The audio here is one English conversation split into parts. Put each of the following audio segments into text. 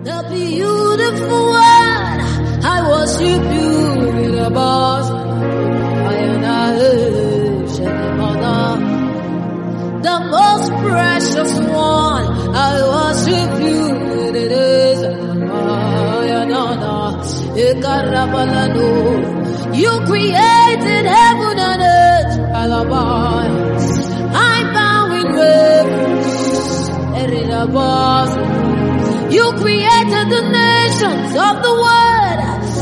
The beautiful one, I worship you in the boss. The most precious one, I worship you. It is you created heaven and earth. I bow in reverence. You created the nations of the world.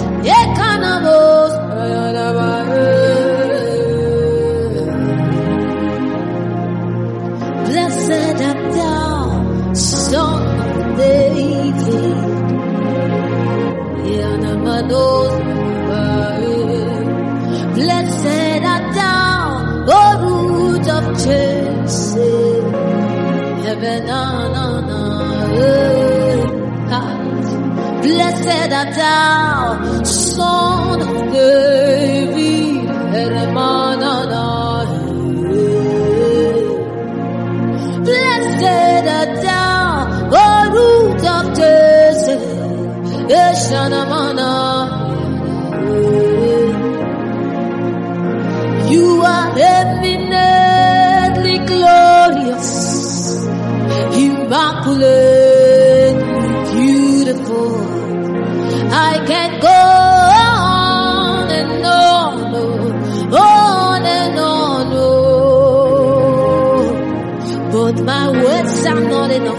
Blessed art thou, Son of David. Blessed art thou, O root of Jesse. Heaven and earth. Blessed art thou, Son of David. Blessed art thou, O root of Jesse. You are eminently glorious, immaculately beautiful. I can go on and on, on and on, but my words are not enough.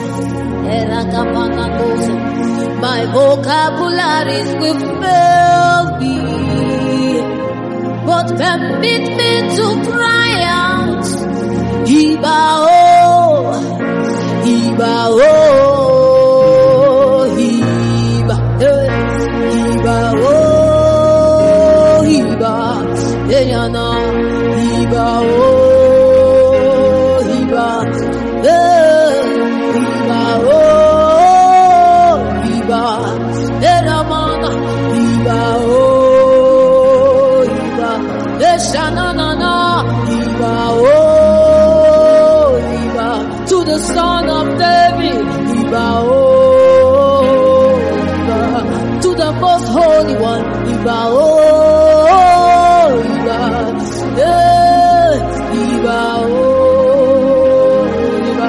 My vocabularies will fail me, but permit me to cry out, Iba oh, Iba oh, Iba, Iba oh, Iba, Eyana, Iba oh, Iba, Iba oh. Eramana, Iba oh, Iba, Eshanana, Iba oh, Iba, to the Son of David, Iba oh, Iba, to the Most Holy One, Iba oh, Iba, Iba oh, Iba.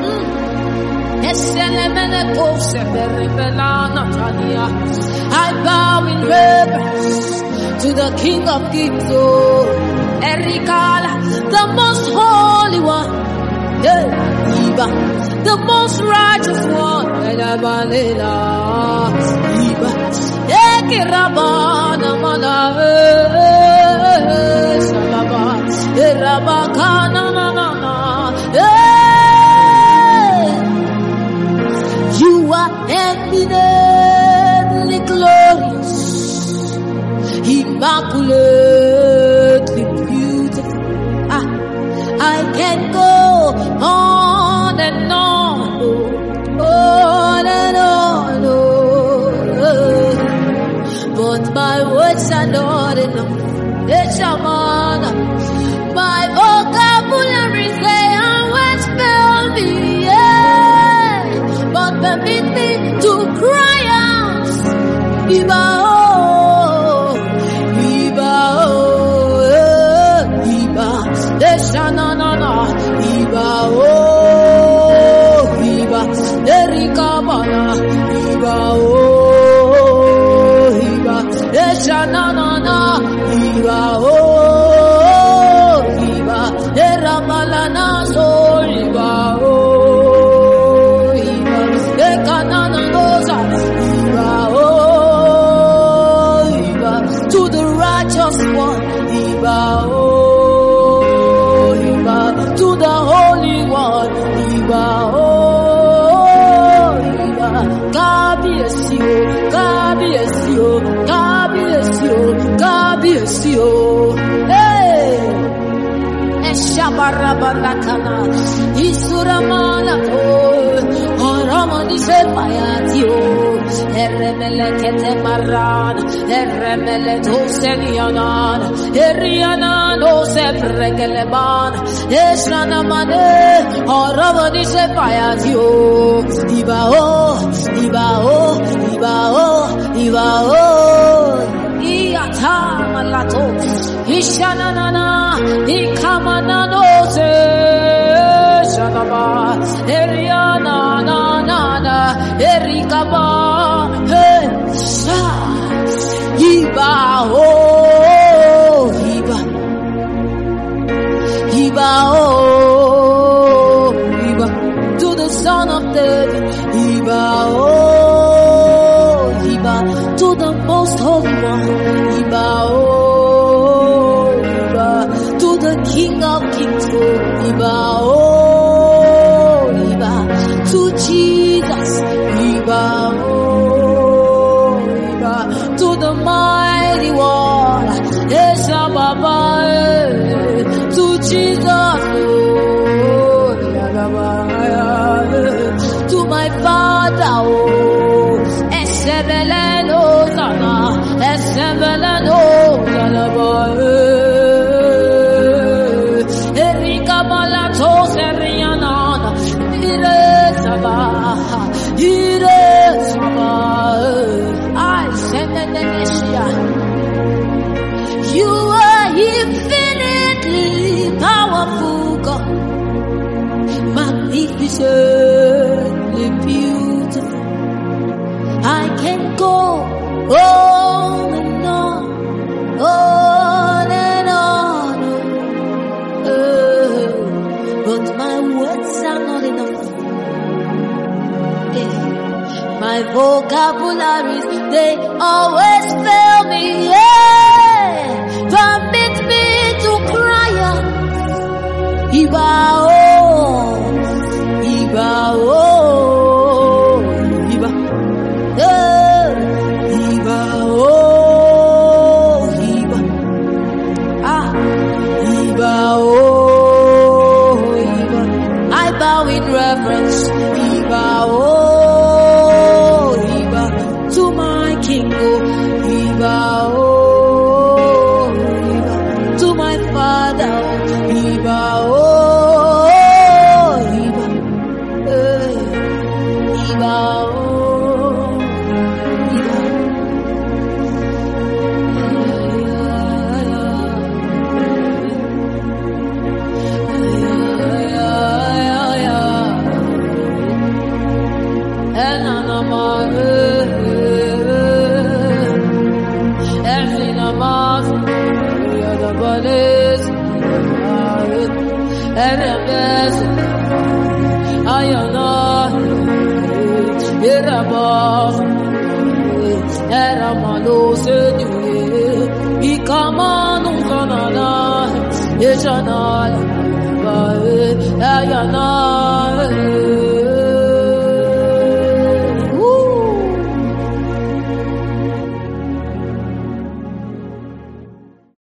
Eselemene kose beribelana. I bow in reverence to the King of Kings, oh, Erikala, the most holy one, Iba, the most righteous one, Iba, Ekirabana mana, Shalaba, Erabakana mana, you are eminently glorious, immaculately beautiful. I can go on and on, on and on, but my words are not enough. My vocabularies they always fail me, but permit me to cry out, Iba oh, Iba oh, Iba, Eshanana, Iba oh, Iba, Erikabana, Iba oh, Iba, Eshanana, Iba oh, Iba, Eramalana, so Iba oh. To the righteous one, Iba oh, Iba, to the holy one, Iba oh, Iba, Kabiesio, Kabiesio, Kabiesio, Kabiesio, hey, Eshabarabalakana, Isuramana, Haramani Sepayatio. Eremele kete maran, eremele tosenianan, erianan o sepregeleban, esana mane, haravani sepayatio, iba o, Ishanana, Ikamana no se, Shanaba, Eriana, Nana, Erikaba, Hey, Sha, Iba, oh, Iba, Iba, oh, Iba, to the Son of David, Iba, oh, Iba, to the Most Holy One, Iba, oh, Iba, to the King of Kings, Iba, oh, Iba, to Jesus, Iba, oh, Iba, to the mighty one, Esha Baba, to Jesus, oh, to my Father, oh, Esebeleno Zana, Esebeleno Zalaba, Erika Malato Seriana, Ire Saba, I send the Neshia. You are infinitely powerful, God, magnificently beautiful. I can go on and on, but my words are not enough. My vocabularies, they always fail me. Permit me to cry out. Iba, oh, Iba, oh, Iba, Iba, oh, Iba, Iba, oh, Iba. I bow in reverence. Iba, oh, Iba, to my King, oh, Iba, oh, Iba, to my Father, oh, Iba, oh, Iba, Iba, oh, Iba. Ayana